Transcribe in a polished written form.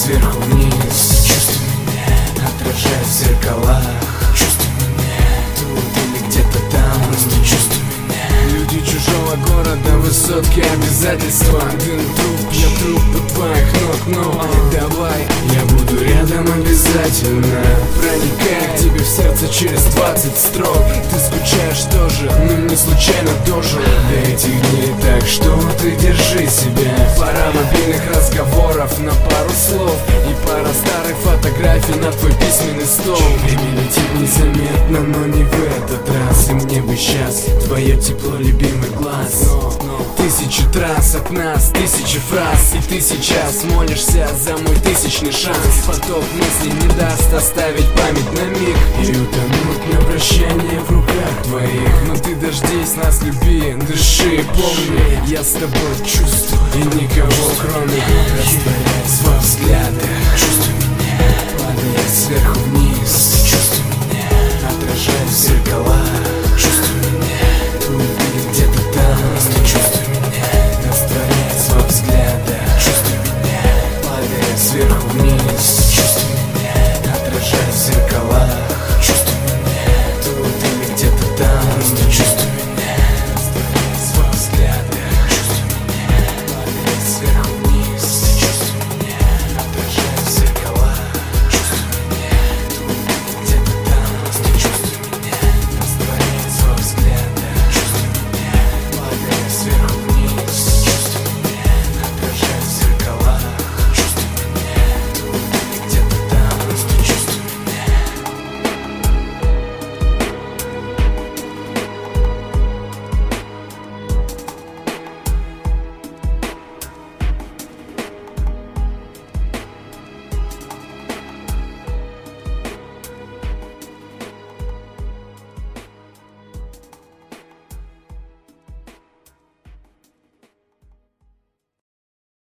сверху вниз. Чувствуй меня, отражаясь в зеркалах. Чувствуй меня, тут или где-то там. Просто чувствуй меня. Люди чужого города, высотки, обязательства. Дым, труп, я труп от твоих ног. Но давай, я буду рядом обязательно. Проникая к тебе в сердце через 20 строк. Ты скучаешь тоже, но не случайно дожил до этих дней. Так что ты держи себя. Пара мобильных разговоров на пару слов и пара старых фотографий на твой письменный стол. Время летит незаметно, но не в этот раз. И мне бы сейчас твое тепло, любимый глаз. Тысячи трасс от нас, тысячи фраз. И ты сейчас молишься за мой тысячный шанс. Поток мыслей не даст оставить память на миг и утонуть на прощание в руках твоих. Но ты дождись нас, люби, дыши, помни, я с тобой чувствую, и никого кроме. Растворяясь во взглядах, чувствуй меня, падая сверху вниз.